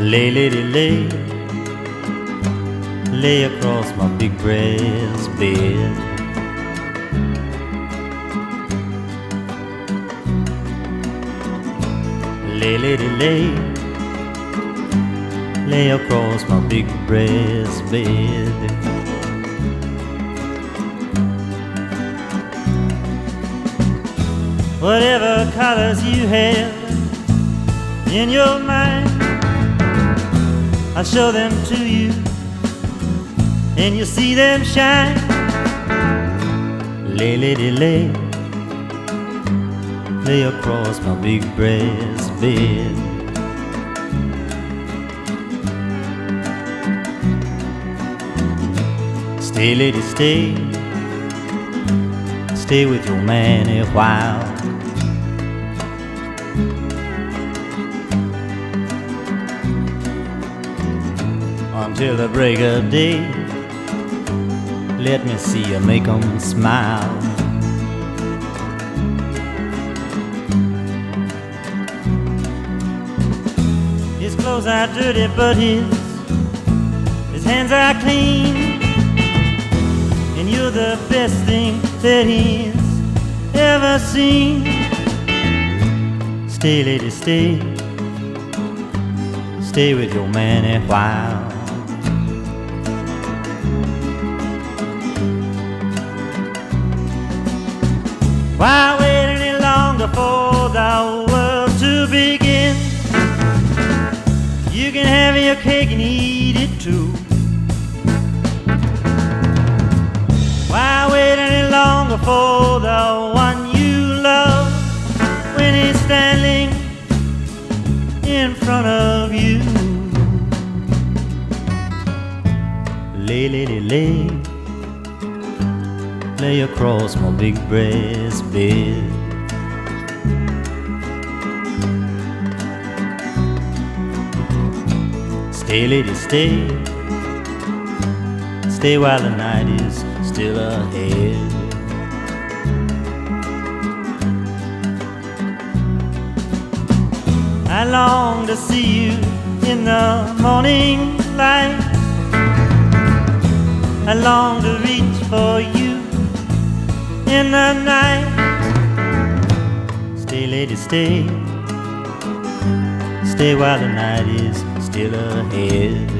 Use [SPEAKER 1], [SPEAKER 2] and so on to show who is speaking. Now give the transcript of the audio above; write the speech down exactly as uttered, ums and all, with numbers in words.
[SPEAKER 1] Lay, lady, lay, lay across my big brass bed. Lay, lady, lay, lay across my big brass bed. Whatever colors you have in your mind, I'll show them to you, and you'll see them shine. Lay, lady, lay, lay across my big brass bed. Stay, lady, stay, stay with your man a while. Until the break of day, let me see you make 'em smile. His clothes are dirty, but his his hands are clean, and you're the best thing that he's ever seen. Stay, lady, stay, stay with your man a while. Why wait any longer for the world to begin? You can have your cake and eat it too. Why wait any longer for the one you love when he's standing in front of you? Lay, lady, lay, lay across my big brass bed. Stay, lady, stay, stay while the night is still ahead. I long to see you in the morning light. I long to reach for you in the night. Stay, lady, stay, stay while the night is still ahead.